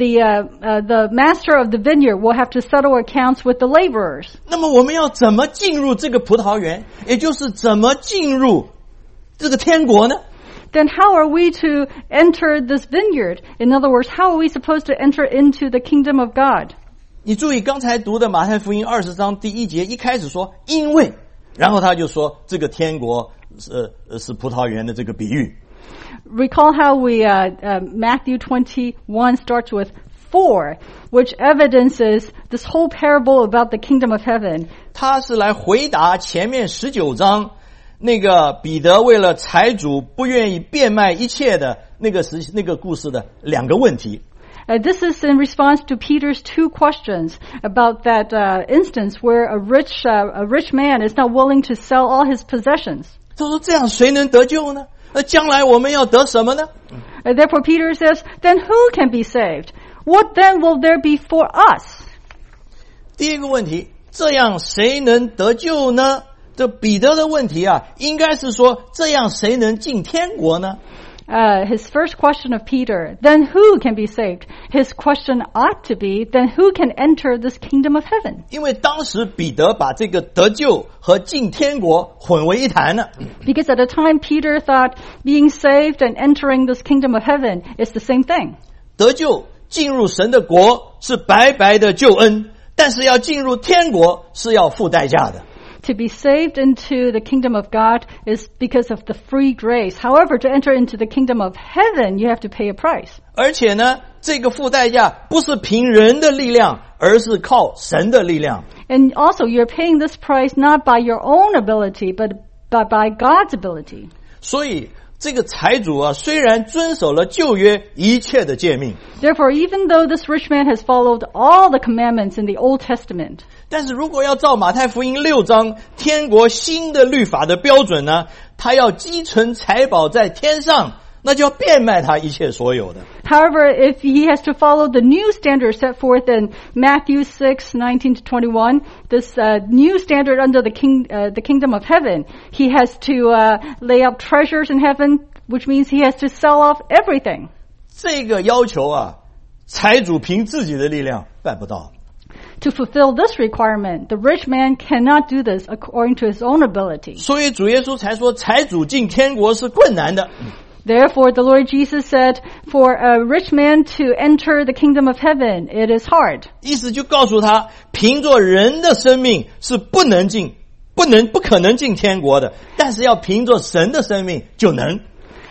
the master of the vineyard will have to settle accounts with the laborers. 那么我们要怎么进入这个葡萄园，也就是怎么进入这个天国呢？ Then how are we to enter this vineyard? In other words, how are we supposed to enter into the kingdom of God? 你注意刚才读的马太福音20章第1节，一开始说因为，然后他就说这个天国是葡萄园的这个比喻。 Recall how we Matthew 21 starts with for, which evidences this whole parable about the kingdom of heaven. 他是来回答前面19章那个彼得为了财主不愿意变卖一切的那个故事的2个问题。 This is in response to Peter's 2 questions about that instance where a rich man is not willing to sell all his possessions. 他说这样谁能得救呢？将来我们要得什么呢？ Therefore Peter says, then who can be saved? What then will there be for us? 第一个问题，这样谁能得救呢？这彼得的问题啊，应该是说这样谁能进天国呢？ His first question of Peter, then who can be saved? His question ought to be, then who can enter this kingdom of heaven? 因为当时彼得把这个得救和进天国混为一谈了。 Because at the time Peter thought being saved and entering this kingdom of heaven is the same thing. 得救进入神的国是白白的救恩，但是要进入天国是要付代价的。 To be saved into the kingdom of God is because of the free grace. However, to enter into the kingdom of heaven, you have to pay a price. 而且呢，这个付代价不是凭人的力量，而是靠神的力量。 And also, you're paying this price not by your own ability, but by God's ability. 所以这个财主啊，虽然遵守了旧约一切的诫命， Therefore, even though this rich man has followed all the commandments in the Old Testament, 但是如果要照马太福音6章天国新的律法的标准呢，他要积存财宝在天上，那就要变卖他一切所有的。 however, if he has to follow the new standard set forth in Matthew 6:19 to 21, this new standard under the kingdom of heaven, he has to lay up treasures in heaven, which means he has to sell off everything. 这个要求啊，财主凭自己的力量办不到。 To fulfill this requirement, the rich man cannot do this according to his own ability. 所以主耶稣才说，财主进天国是困难的。 Therefore, the Lord Jesus said, for a rich man to enter the kingdom of heaven, it is hard. 意思就告诉他，凭着人的生命是不可能进天国的，但是要凭着神的生命就能。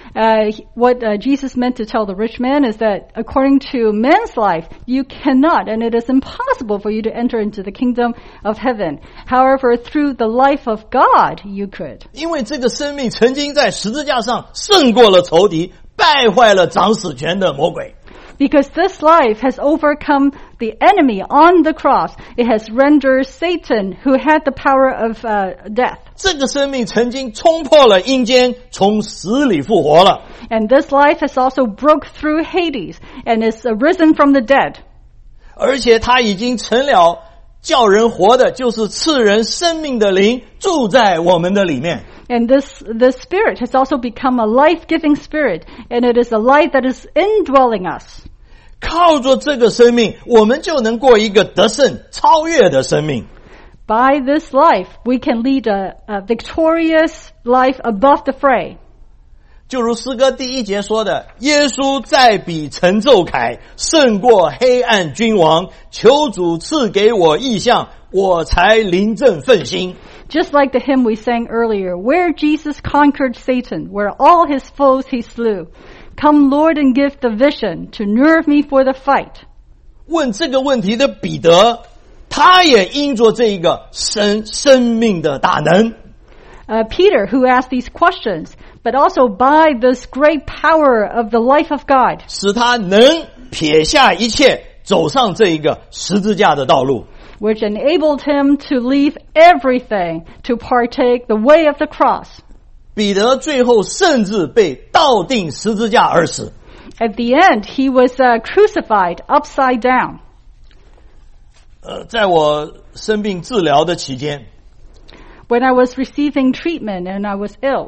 What Jesus meant to tell the rich man is that according to man's life, you cannot, and it is impossible for you to enter into the kingdom of heaven. However, through the life of God, you could. 因为这个生命曾经在十字架上胜过了仇敌，败坏了掌死权的魔鬼。 Because this life has overcome the enemy on the cross. It has rendered Satan, who had the power of death. 这个生命曾经冲破了阴间，从死里复活了。 And this life has also broke through Hades and is risen from the dead. 而且他已经成了叫人活的，就是赐人生命的灵，住在我们的里面。 And this spirit has also become a life-giving spirit, and it is a life that is indwelling us. 靠着这个生命，我们就能过一个得胜、超越的生命。 By this life, we can lead a victorious life above the fray. 就如诗歌第1节说的，耶稣在彼成奏凯，胜过黑暗君王，求主赐给我异象，我才临阵奋心。 Just like the hymn we sang earlier, where Jesus conquered Satan, where all his foes he slew. Come, Lord, and give the vision to nerve me for the fight. 问这个问题的彼得，他也因着这一个生命的大能。 Peter, who asked these questions, but also by this great power of the life of God, 使他能撇下一切，走上这一个十字架的道路。 which enabled him to leave everything to partake the way of the cross. 彼得最后甚至被倒钉十字架而死。 At the end, he was crucified upside down. 在我生病治疗的期间， When I was receiving treatment and I was ill,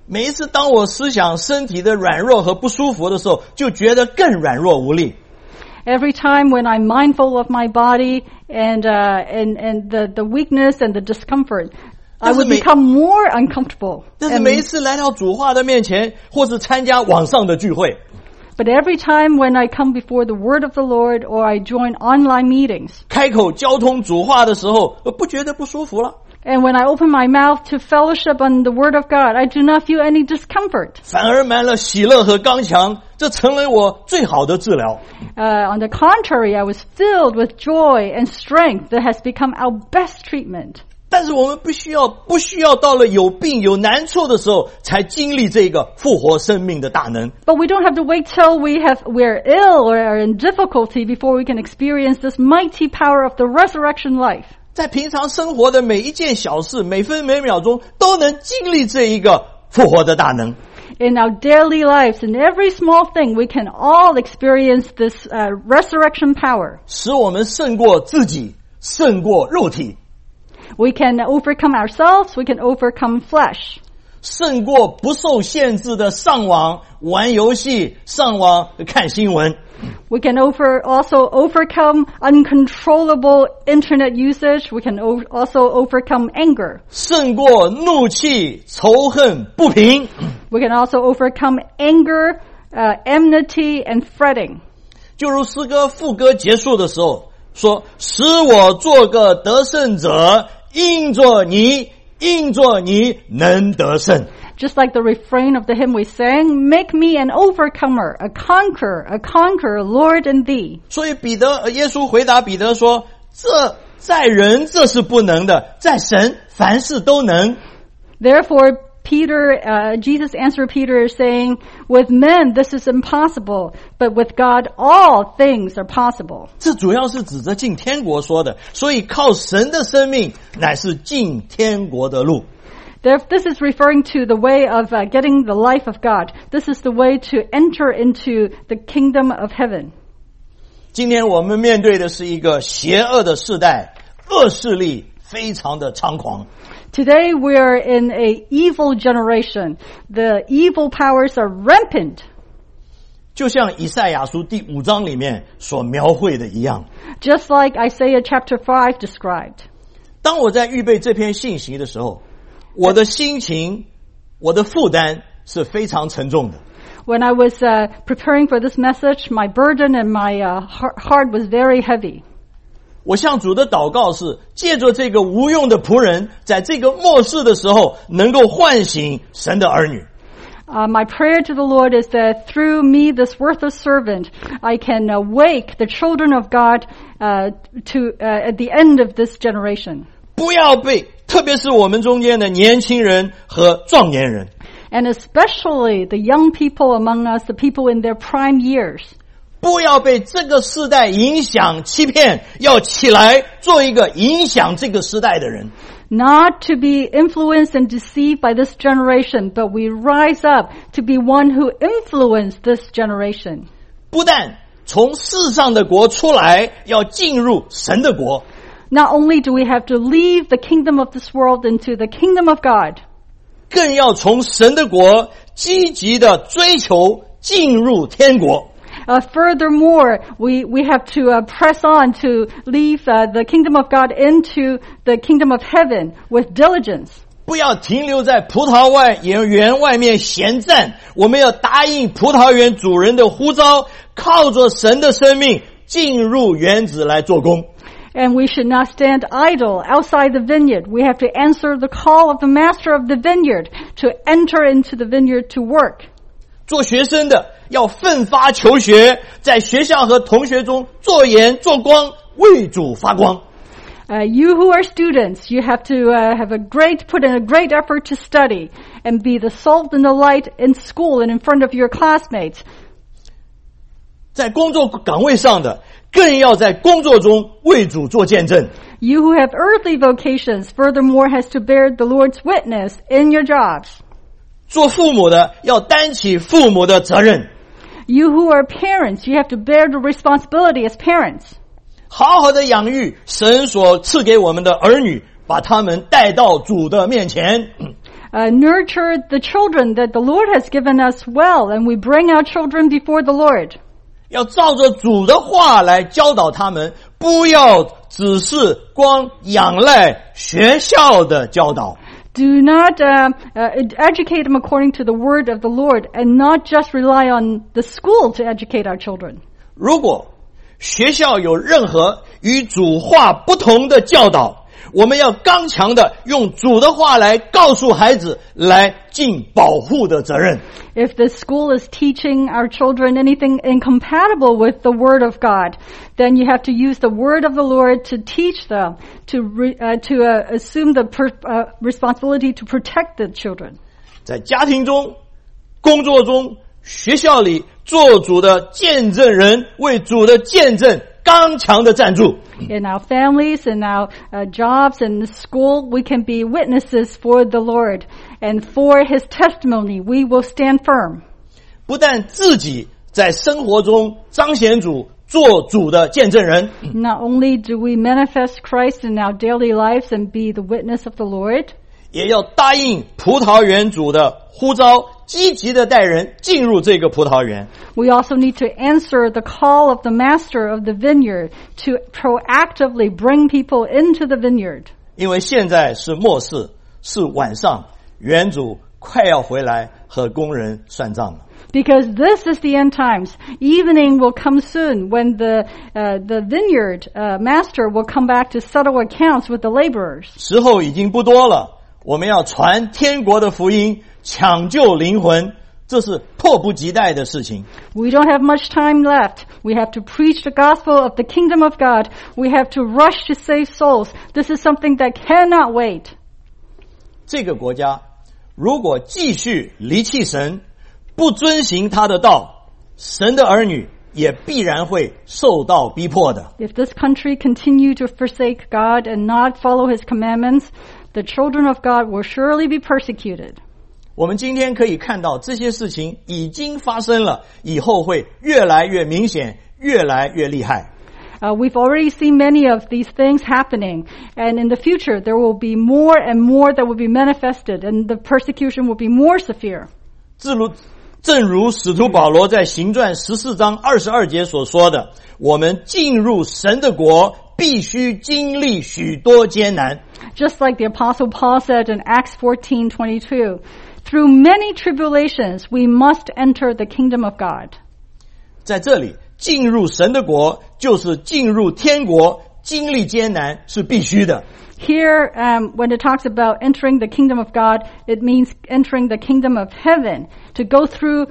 每一次当我思想身体的软弱和不舒服的时候，就觉得更软弱无力。 Every time when I'm mindful of my body and the weakness and the discomfort, I would become more uncomfortable. 但是每一次来到主话的面前，或是参加网上的聚会， But every time when I come before the word of the Lord or I join online meetings, 开口交通主话的时候，不觉得不舒服了， and when I open my mouth to fellowship on the word of God, I do not feel any discomfort. 反而满了喜乐和刚强，这成为我最好的治疗。 On the contrary, I was filled with joy and strength that has become our best treatment. 但是我们不需要到了有病有难处的时候，才经历这个复活生命的大能。 But we don't have to wait till we're ill or are in difficulty before we can experience this mighty power of the resurrection life. 在平常生活的每一件小事，每分每秒钟都能经历这一个复活的大能。 In our daily lives, in every small thing, we can all experience this resurrection power. 使我们胜过自己，胜过肉体， We can overcome ourselves, we can overcome flesh. 胜过不受限制的上网玩游戏，上网看新闻。 We can also overcome uncontrollable internet usage. We can also overcome anger. 胜过怒气、仇恨、不平。 We can also overcome anger, enmity, and fretting. 就如诗歌副歌结束的时候说：“使我做个得胜者，因着你能得胜。” Just like the refrain of the hymn we sang, make me an overcomer, a conqueror, Lord and thee. 所以耶稣回答彼得说：“这在人这是不能的，在神凡事都能。” Therefore, Jesus answered Peter saying, with men this is impossible, but with God all things are possible. 这主要是指着进天国说的，所以靠神的生命乃是进天国的路。 This is referring to the way of getting the life of God. This is the way to enter into the kingdom of heaven. 今天我们面对的是一个邪恶的世代，恶势力非常的猖狂。 Today we are in a evil generation. The evil powers are rampant. 就像以赛亚书第5章里面所描绘的一样。 Just like Isaiah chapter 5 described. 当我在预备这篇信息的时候，我的心情，我的负担是非常沉重的。 When I was preparing for this message, my burden and my heart was very heavy. 我向主的祷告是，借着这个无用的仆人，在这个末世的时候，能够唤醒神的儿女。 My prayer to the Lord is that through me, this worthless servant, I can wake the children of God at the end of this generation. 不要被，特别是我们中间的年轻人和壮年人。 And especially the young people among us, the people in their prime years. 不要被这个世代影响欺骗，要起来做一个影响这个时代的人。 Not to be influenced and deceived by this generation, but we rise up to be one who influence this generation. 不但从世上的国出来，要进入神的国。 Not only do we have to leave the kingdom of this world into the kingdom of God, 更要从神的国积极的追求进入天国。 Furthermore, we have to press on to leave the kingdom of God into the kingdom of heaven with diligence. 不要停留在葡萄园外面闲站，我们要答应葡萄园主人的呼召，靠着神的生命进入园子来做工。 And we should not stand idle outside the vineyard. We have to answer the call of the master of the vineyard to enter into the vineyard to work. 做学生的要奋发求学，在学校和同学中做盐做光，为主发光。 You who are students, you have to put in a great effort to study and be the salt and the light in school and in front of your classmates. 在工作岗位上的，更要在工作中为主做见证。 You who have earthly vocations, furthermore, has to bear the Lord's witness in your jobs. 做父母的要担起父母的责任。 You who are parents, you have to bear the responsibility as parents. 好好的养育神所赐给我们的儿女，把他们带到主的面前。 nurture the children that the Lord has given us well, and we bring our children before the Lord. 要照着主的话来教导他们，不要只是光仰赖学校的教导。 Do not educate them according to the word of the Lord, and not just rely on the school to educate our children. 如果学校有任何与主话不同的教导，我们要刚强的用主的话来告诉孩子，来尽保护的责任。 If the school is teaching our children anything incompatible with the Word of God, then you have to use the Word of the Lord to teach them, to assume the responsibility to protect the children. 在家庭中、工作中、学校里，做主的见证人，为主的见证刚强的站住。 In our families, in our jobs, in the school, we can be witnesses for the Lord. And for His testimony, we will stand firm. 不但自己在生活中彰显主，做主的见证人。 Not only do we manifest Christ in our daily lives and be the witness of the Lord, 也要答应葡萄园主的呼召，积极的带人进入这个葡萄园。 We also need to answer the call of the master of the vineyard to proactively bring people into the vineyard. 因为现在是末世，是晚上，园主快要回来和工人算账了。 Because this is the end times. Evening will come soon when the vineyard master will come back to settle accounts with the laborers. 时候已经不多了，我们要传天国的福音，抢救灵魂，这是迫不及待的事情。 We don't have much time left. We have to preach the gospel of the kingdom of God. We have to rush to save souls. This is something that cannot wait. 这个国家如果继续离弃神，不遵行他的道，神的儿女也必然会受到逼迫的。 If this country continue to forsake God and not follow His commandments, the children of God will surely be persecuted. 我们今天可以看到这些事情已经发生了，以后会越来越明显，越来越厉害。 We've already seen many of these things happening, and in the future there will be more and more that will be manifested, and the persecution will be more severe. 正如使徒保罗在行传14章22节所说的，我们进入神的国必须经历许多艰难。 Just like the Apostle Paul said in Acts 14:22, through many tribulations we must enter the kingdom of God. 在这里，进入神的国就是进入天国，经历艰难是必须的。 Here, when it talks about entering the kingdom of God, it means entering the kingdom of heaven. To go through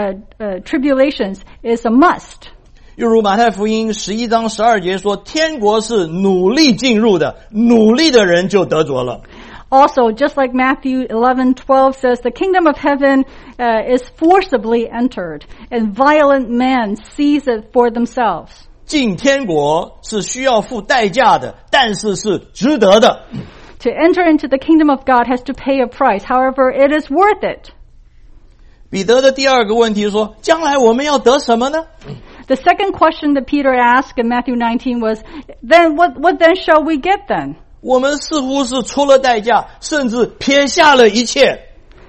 tribulations is a must. 又如马太福音11章12节说，天国是努力进入的，努力的人就得着了。 Also, just like Matthew 11:12 says, the kingdom of heaven is forcibly entered, and violent men seize it for themselves. 进天国是需要付代价的，但是是值得的。 To enter into the kingdom of God has to pay a price. However, it is worth it. 彼得的第二个问题说，将来我们要得什么呢？ The second question that Peter asked in Matthew 19 was, then what then shall we get then? 我们似乎是出了代价，甚至撇下了一切。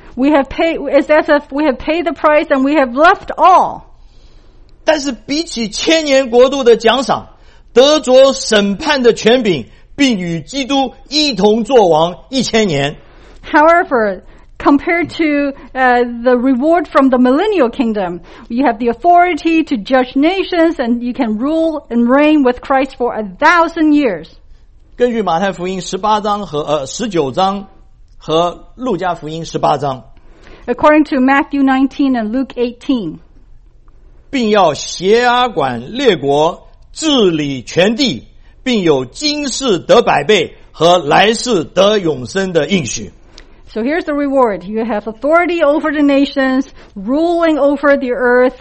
It's as if we have paid the price and we have left all. 但是比起千年国度的奖赏，得着审判的权柄，并与基督一同作王1000年。 However, compared to the reward from the millennial kingdom, you have the authority to judge nations and you can rule and reign with Christ for 1,000 years. 根据马太福音18章和19章和路加福音18章， According to Matthew 19 and Luke 18. 并要辖管列国，治理全地，并有今世得100倍和来世得永生的应许。 So here's the reward. You have authority over the nations, ruling over the earth,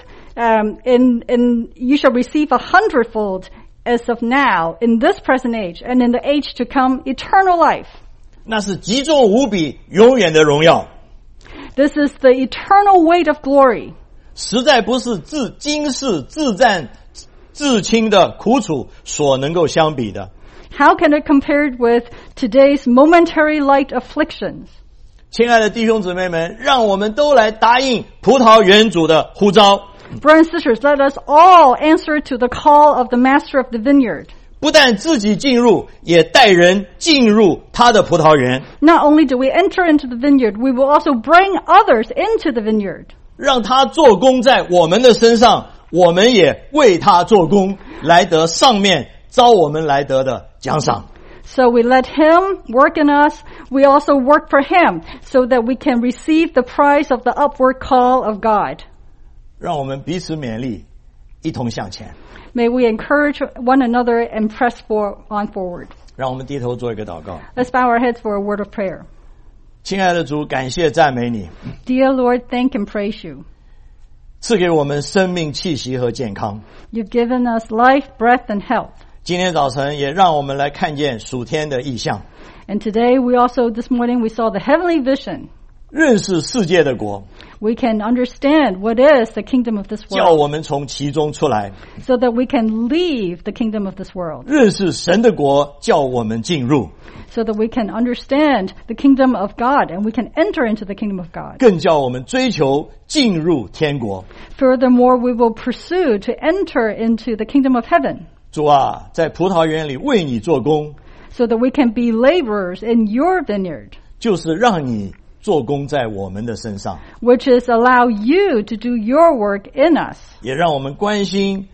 and you shall receive 100-fold as of now, in this present age, and in the age to come, eternal life. 那是极重无比、永远的荣耀。 This is the eternal weight of glory. 实在不是今世自战自清的苦楚所能够相比的。 How can it compare with today's momentary light afflictions? 亲爱的弟兄姊妹们，让我们都来答应葡萄园主的呼召。 Brothers and sisters, let us all answer to the call of the master of the vineyard. 不但自己进入，也带人进入他的葡萄园。 Not only do we enter into the vineyard, we will also bring others into the vineyard. 让他做工在我们的身上，我们也为他做工，来得上面招我们来得的奖赏。 So we let him work in us. We also work for him so that we can receive the prize of the upward call of God. 让我们彼此勉励，一同向前。 May we encourage one another and press on forward. 让我们低头做一个祷告。 Let's bow our heads for a word of prayer. 亲爱的主，感谢赞美你， Dear Lord, thank and praise you. 赐给我们生命气息和健康。 You've given us life, breath, and health. 今天早晨也让我们来看见属天的异象， And today this morning we saw the heavenly vision. 认识世界的国， We can understand what is the kingdom of this 叫 world 我们从其中出来； so that we can leave the kingdom of this world. 认识神的国，叫我们进入； So that we can understand the kingdom of God and we can enter into the kingdom of God. 更叫我们追求进入天国。 Furthermore, we will pursue to enter into the kingdom of heaven 主啊，在葡萄园里为你做工， so that we can be laborers in your vineyard, 就是让你做工在我们的身上， which is allow you to do your work in us. 也让我们关心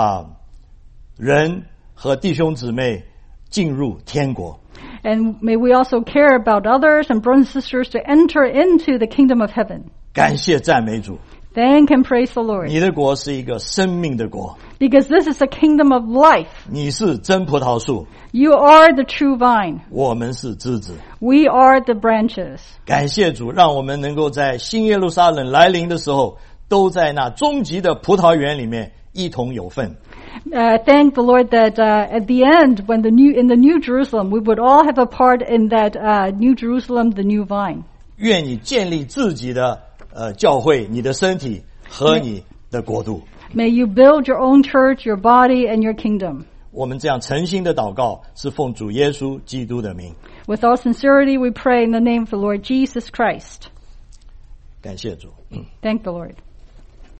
人和弟兄姊妹进入天国。 And may we also care about others and brothers and sisters to enter into the kingdom of heaven. 感谢赞美主， Thank and praise the Lord. 你的国是一个生命的国， Because this is a kingdom of life. 你是真葡萄树， You are the true vine. 我们是枝子。 We are the branches. 感谢主，让我们能够在新耶路撒冷来临的时候，都在那终极的葡萄园里面一同有份。 Thank the Lord that at the end, when in the New Jerusalem, we would all have a part in that New Jerusalem, the new vine. 愿你建立自己的教会，你的身体和你的国度。 May you build your own church, your body, and your kingdom. 我们这样诚心的祷告，是奉主耶稣基督的名。 With all sincerity, we pray in the name of the Lord Jesus Christ. 感谢主。 Thank the Lord.